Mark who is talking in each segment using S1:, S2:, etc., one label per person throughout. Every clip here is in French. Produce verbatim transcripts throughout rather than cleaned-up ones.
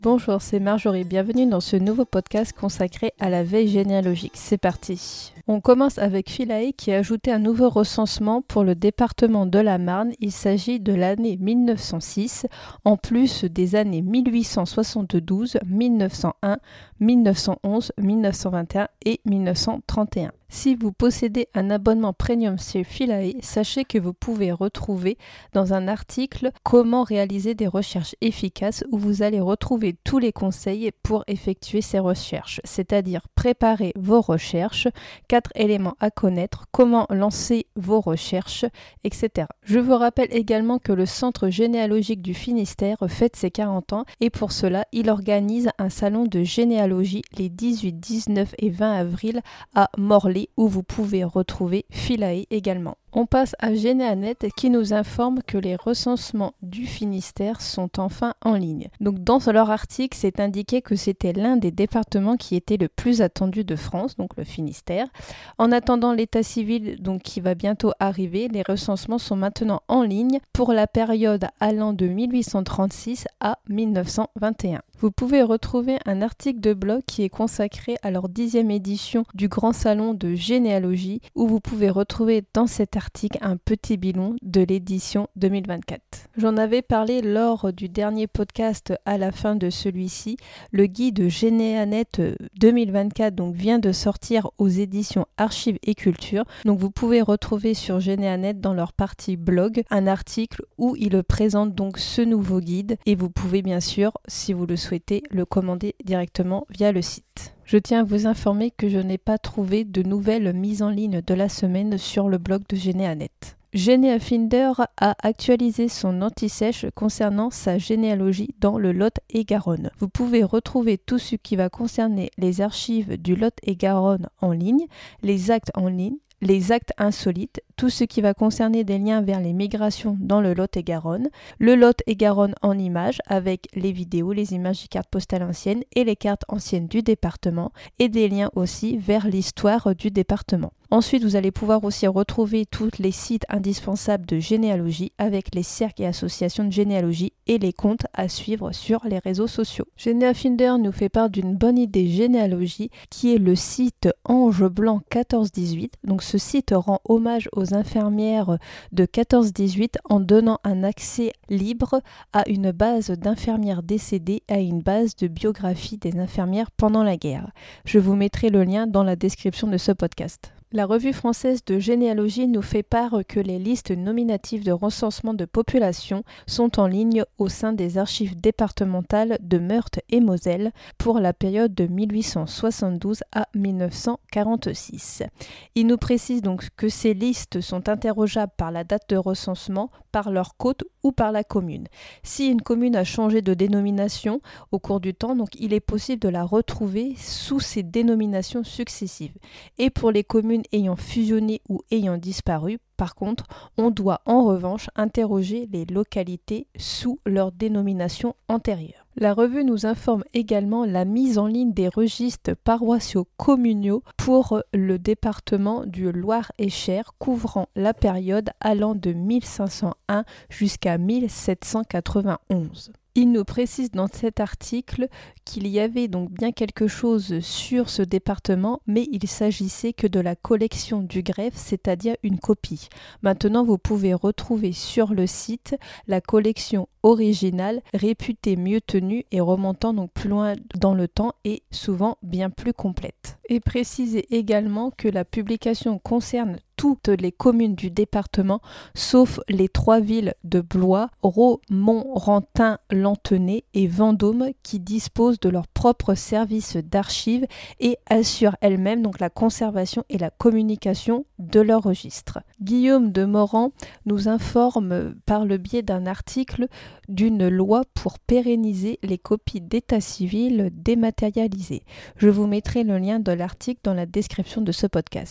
S1: Bonjour, c'est Marjorie, bienvenue dans ce nouveau podcast consacré à la veille généalogique. C'est parti. On commence avec Philae qui a ajouté un nouveau recensement pour le département de la Marne. Il s'agit de l'année mille neuf cent six, en plus des années mille huit cent soixante-douze, mille neuf cent un, mille neuf cent onze, mille neuf cent vingt et un et mille neuf cent trente et un. Si vous possédez un abonnement premium chez Philae, sachez que vous pouvez retrouver dans un article comment réaliser des recherches efficaces où vous allez retrouver tous les conseils pour effectuer ces recherches, c'est-à-dire préparer vos recherches, quatre éléments à connaître, comment lancer vos recherches, et cetera. Je vous rappelle également que le Centre généalogique du Finistère fête ses quarante ans et pour cela, il organise un salon de généalogie les dix-huit, dix-neuf et vingt avril à Morlaix où vous pouvez retrouver Philae également. On passe à Généanet qui nous informe que les recensements du Finistère sont enfin en ligne. Donc dans leur article, c'est indiqué que c'était l'un des départements qui était le plus attendu de France, donc le Finistère. En attendant l'état civil donc qui va bientôt arriver, les recensements sont maintenant en ligne pour la période allant de mille huit cent trente-six à mille neuf cent vingt et un. Vous pouvez retrouver un article de blog qui est consacré à leur dixième édition du Grand Salon de Généalogie où vous pouvez retrouver dans cet article un petit bilan de l'édition deux mille vingt-quatre. J'en avais parlé lors du dernier podcast à la fin de celui-ci. Le guide Généanet deux mille vingt-quatre donc, vient de sortir aux éditions Archives et Culture. Donc vous pouvez retrouver sur Généanet dans leur partie blog un article où ils présentent donc ce nouveau guide et vous pouvez bien sûr, si vous le souhaitez, le commander directement via le site. Je tiens à vous informer que je n'ai pas trouvé de nouvelles mises en ligne de la semaine sur le blog de Généanet. Généafinder a actualisé son anti-sèche concernant sa généalogie dans le Lot-et-Garonne. Vous pouvez retrouver tout ce qui va concerner les archives du Lot-et-Garonne en ligne, les actes en ligne, les actes insolites, tout ce qui va concerner des liens vers les migrations dans le Lot-et-Garonne, le Lot-et-Garonne en images avec les vidéos, les images des cartes postales anciennes et les cartes anciennes du département et des liens aussi vers l'histoire du département. Ensuite, vous allez pouvoir aussi retrouver tous les sites indispensables de généalogie avec les cercles et associations de généalogie et les comptes à suivre sur les réseaux sociaux. Généafinder nous fait part d'une bonne idée généalogie qui est le site Ange Blanc quatorze dix-huit. Donc ce site rend hommage aux infirmières de quatorze dix-huit en donnant un accès libre à une base d'infirmières décédées et à une base de biographie des infirmières pendant la guerre. Je vous mettrai le lien dans la description de ce podcast. La revue française de généalogie nous fait part que les listes nominatives de recensement de population sont en ligne au sein des archives départementales de Meurthe et Moselle pour la période de mille huit cent soixante-douze à mille neuf cent quarante-six. Il nous précise donc que ces listes sont interrogeables par la date de recensement, par leur côte ou par la commune. Si une commune a changé de dénomination au cours du temps, donc il est possible de la retrouver sous ces dénominations successives. Et pour les communes ayant fusionné ou ayant disparu, par contre, on doit en revanche interroger les localités sous leur dénomination antérieure. La revue nous informe également la mise en ligne des registres paroissiaux communaux pour le département du Loir-et-Cher couvrant la période allant de mille cinq cent un jusqu'à mille sept cent quatre-vingt-onze. Il nous précise dans cet article qu'il y avait donc bien quelque chose sur ce département, mais il s'agissait que de la collection du greffe, c'est-à-dire une copie. Maintenant, vous pouvez retrouver sur le site la collection originale, réputée mieux tenue et remontant donc plus loin dans le temps et souvent bien plus complète. Et précisez également que la publication concerne toutes les communes du département, sauf les trois villes de Blois, Raux, Montrentin, Lanthenay et Vendôme qui disposent de leur propre service d'archives et assurent elles-mêmes donc la conservation et la communication de leurs registres. Guillaume de Morand nous informe par le biais d'un article d'une loi pour pérenniser les copies d'état civil dématérialisées. Je vous mettrai le lien de l'article dans la description de ce podcast.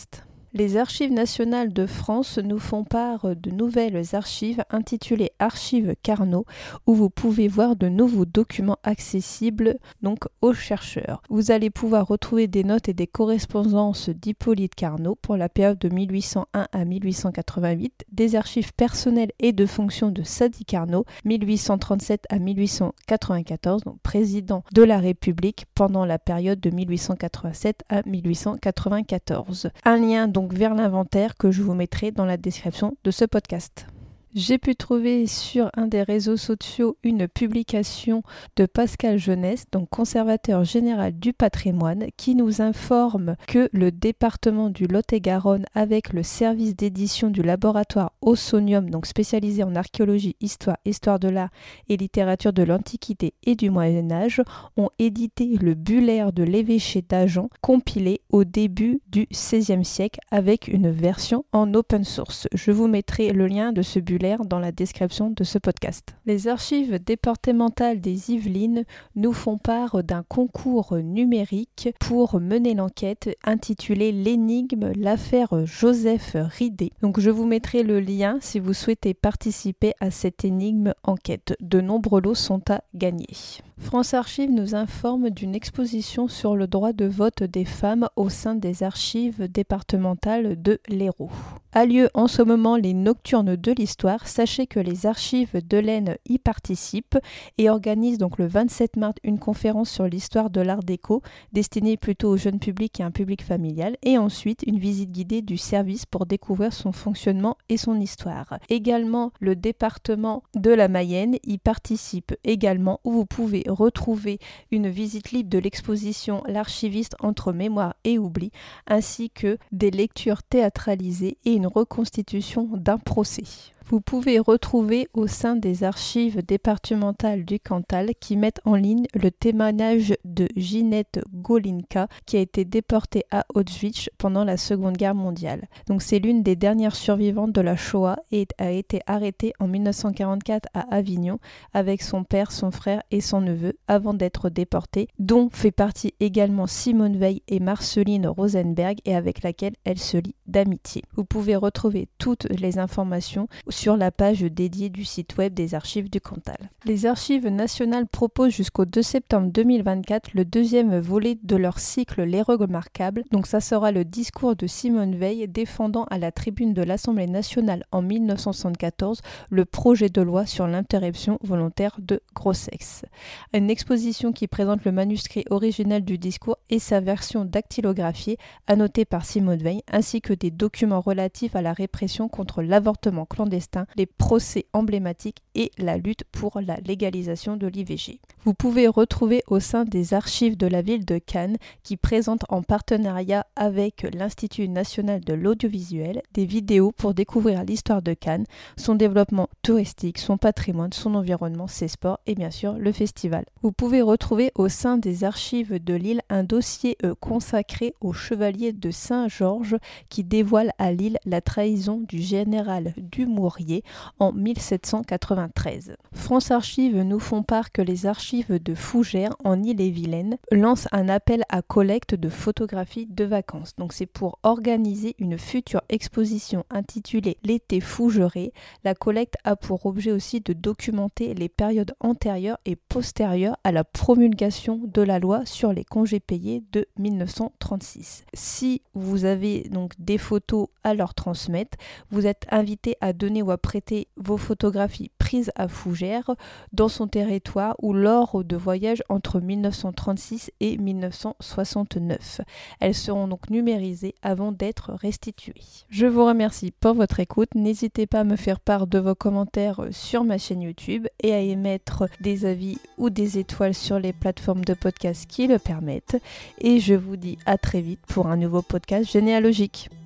S1: Les Archives nationales de France nous font part de nouvelles archives intitulées Archives Carnot, où vous pouvez voir de nouveaux documents accessibles donc aux chercheurs. Vous allez pouvoir retrouver des notes et des correspondances d'Hippolyte Carnot pour la période de mille huit cent un à mille huit cent quatre-vingt-huit, des archives personnelles et de fonction de Sadi Carnot, mille huit cent trente-sept à mille huit cent quatre-vingt-quatorze, donc président de la République pendant la période de mille huit cent quatre-vingt-sept à mille huit cent quatre-vingt-quatorze. Un lien donc vers l'inventaire que je vous mettrai dans la description de ce podcast. J'ai pu trouver sur un des réseaux sociaux une publication de Pascal Jeunesse, donc conservateur général du patrimoine, qui nous informe que le département du Lot-et-Garonne, avec le service d'édition du laboratoire Ausonium, donc spécialisé en archéologie, histoire, histoire de l'art et littérature de l'Antiquité et du Moyen-Âge, ont édité le Buller de l'évêché d'Agen, compilé au début du seizième siècle avec une version en open source. Je vous mettrai le lien de ce buller dans la description de ce podcast. Les archives départementales des Yvelines nous font part d'un concours numérique pour mener l'enquête intitulée L'énigme, l'affaire Joseph Ridé. Donc je vous mettrai le lien si vous souhaitez participer à cette énigme enquête. De nombreux lots sont à gagner. France Archives nous informe d'une exposition sur le droit de vote des femmes au sein des archives départementales de l'Hérault. A lieu en ce moment les Nocturnes de l'Histoire. Sachez que les archives de l'Aisne y participent et organisent donc le vingt-sept mars une conférence sur l'histoire de l'art déco destinée plutôt au jeune public et à un public familial, et ensuite une visite guidée du service pour découvrir son fonctionnement et son histoire. Également, le département de la Mayenne y participe également, où vous pouvez retrouver une visite libre de l'exposition L'archiviste entre mémoire et oubli, ainsi que des lectures théâtralisées et une reconstitution d'un procès. Vous pouvez retrouver au sein des archives départementales du Cantal qui mettent en ligne le témoignage de Ginette Golinka qui a été déportée à Auschwitz pendant la Seconde Guerre mondiale. Donc c'est l'une des dernières survivantes de la Shoah et a été arrêtée en mille neuf cent quarante-quatre à Avignon avec son père, son frère et son neveu avant d'être déportée, dont fait partie également Simone Veil et Marceline Rosenberg et avec laquelle elle se lie d'amitié. Vous pouvez retrouver toutes les informations sur la page dédiée du site web des archives du Cantal. Les archives nationales proposent jusqu'au deux septembre deux mille vingt-quatre le deuxième volet de leur cycle Les Remarquables. Donc ça sera le discours de Simone Veil défendant à la tribune de l'Assemblée nationale en mille neuf cent soixante-quatorze le projet de loi sur l'interruption volontaire de grossesse. Une exposition qui présente le manuscrit original du discours et sa version dactylographiée annotée par Simone Veil, ainsi que des documents relatifs à la répression contre l'avortement clandestin, les procès emblématiques et la lutte pour la légalisation de l'I V G. Vous pouvez retrouver au sein des archives de la ville de Cannes, qui présente en partenariat avec l'Institut national de l'audiovisuel des vidéos pour découvrir l'histoire de Cannes, son développement touristique, son patrimoine, son environnement, ses sports et bien sûr le festival. Vous pouvez retrouver au sein des archives de Lille un dossier euh, consacré au chevalier de Saint-Georges qui dévoile à Lille la trahison du général Dumouriez en mille sept cent quatre-vingt-treize. France Archives nous font part que les archives de Fougères en Ille-et-Vilaine lancent un appel à collecte de photographies de vacances. Donc c'est pour organiser une future exposition intitulée L'été fougeré. La collecte a pour objet aussi de documenter les périodes antérieures et postérieures à la promulgation de la loi sur les congés payés de mille neuf cent trente-six. Si vous avez donc des photos à leur transmettre, vous êtes invité à donner ou à prêter vos photographies prises à Fougères dans son territoire ou lors de voyages entre mille neuf cent trente-six et mille neuf cent soixante-neuf. Elles seront donc numérisées avant d'être restituées. Je vous remercie pour votre écoute. N'hésitez pas à me faire part de vos commentaires sur ma chaîne YouTube et à émettre des avis ou des étoiles sur les plateformes de podcast qui le permettent. Et je vous dis à très vite pour un nouveau podcast généalogique.